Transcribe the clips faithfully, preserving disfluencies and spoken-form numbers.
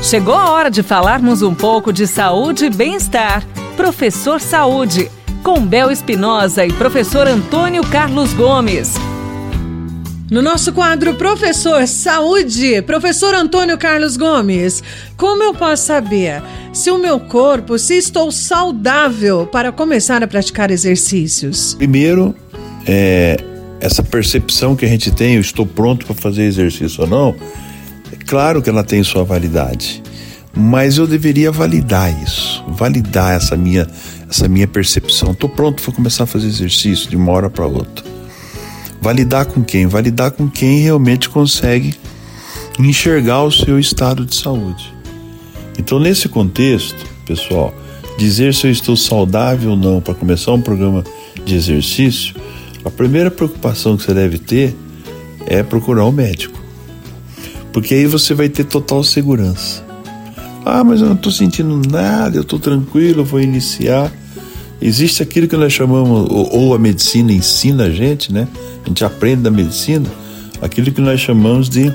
Chegou a hora de falarmos um pouco de saúde e bem-estar. Professor Saúde, com Bel Espinosa e professor Antônio Carlos Gomes. No nosso quadro Professor Saúde, professor Antônio Carlos Gomes, como eu posso saber se o meu corpo, se estou saudável para começar a praticar exercícios? Primeiro, é, essa percepção que a gente tem, eu estou pronto para fazer exercício ou não, é claro que ela tem sua validade, mas eu deveria validar isso, validar essa minha, essa minha percepção. Estou pronto para começar a fazer exercício de uma hora para outra. Validar com quem? Validar com quem realmente consegue enxergar o seu estado de saúde. Então, nesse contexto, pessoal, dizer se eu estou saudável ou não para começar um programa de exercício, a primeira preocupação que você deve ter é procurar um médico. Porque aí você vai ter total segurança. Ah, mas eu não estou sentindo nada, eu estou tranquilo, eu vou iniciar. Existe aquilo que nós chamamos, ou, ou a medicina ensina a gente, né? A gente aprende da medicina, aquilo que nós chamamos de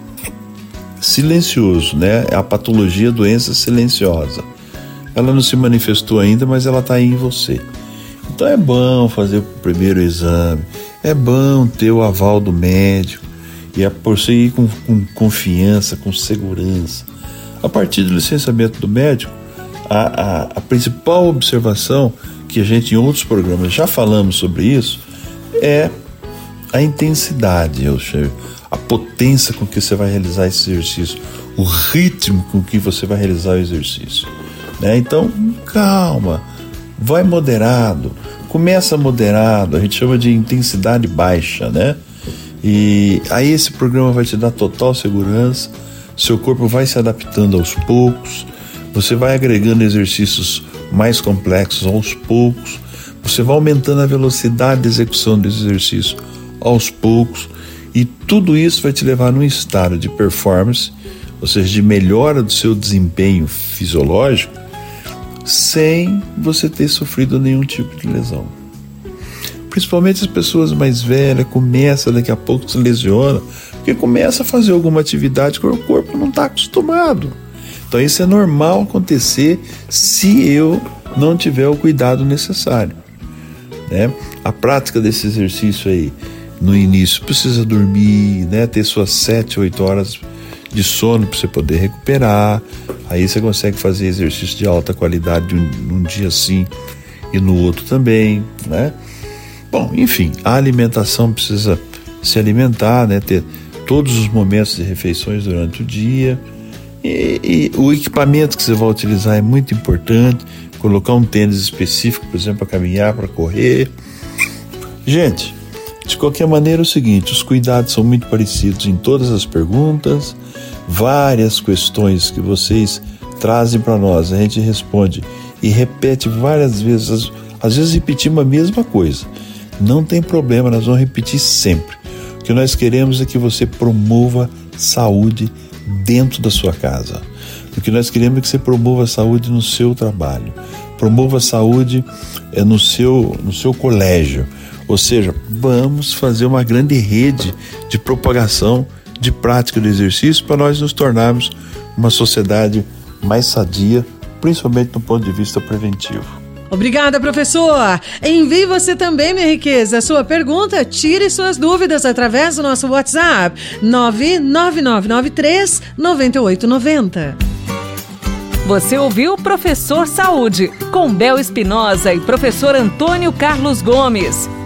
silencioso, né? É a patologia, doença silenciosa. Ela não se manifestou ainda, mas ela está aí em você. Então é bom fazer o primeiro exame, é bom ter o aval do médico e prosseguir com, com confiança, com segurança. A partir do licenciamento do médico, a, a, a principal observação que a gente em outros programas já falamos sobre isso é a intensidade, a potência com que você vai realizar esse exercício, o ritmo com que você vai realizar o exercício, né? Então, calma, vai moderado, começa moderado, a gente chama de intensidade baixa, né? E aí esse programa vai te dar total segurança, seu corpo vai se adaptando aos poucos, você vai agregando exercícios mais complexos aos poucos, você vai aumentando a velocidade de execução desse exercício aos poucos, e tudo isso vai te levar num estado de performance, ou seja, de melhora do seu desempenho fisiológico, sem você ter sofrido nenhum tipo de lesão. Principalmente as pessoas mais velhas começam daqui a pouco se lesiona, porque começa a fazer alguma atividade que o corpo não está acostumado. Então isso é normal acontecer se eu não tiver o cuidado necessário, né? A prática desse exercício aí, no início, precisa dormir, né? Ter suas sete, oito horas de sono para você poder recuperar. Aí você consegue fazer exercício de alta qualidade um, um dia sim e no outro também, né? Bom, enfim, a alimentação precisa se alimentar, né? Ter todos os momentos de refeições durante o dia. E, e o equipamento que você vai utilizar é muito importante. Colocar um tênis específico, por exemplo, para caminhar, para correr. Gente, de qualquer maneira é o seguinte, os cuidados são muito parecidos em todas as perguntas, várias questões que vocês trazem para nós, a gente responde e repete várias vezes, às, às vezes repetimos a mesma coisa. Não tem problema, nós vamos repetir sempre. O que nós queremos é que você promova saúde dentro da sua casa. O que nós queremos é que você promova a saúde no seu trabalho, promova a saúde é, no, seu, no seu colégio. Ou seja, vamos fazer uma grande rede de propagação de prática do exercício para nós nos tornarmos uma sociedade mais sadia, principalmente do ponto de vista preventivo. Obrigada, professor. Envie você também, minha riqueza, a sua pergunta, tire suas dúvidas através do nosso WhatsApp nove nove nove nove três nove oito nove zero. Você ouviu Professor Saúde, com Bel Espinosa e professor Antônio Carlos Gomes.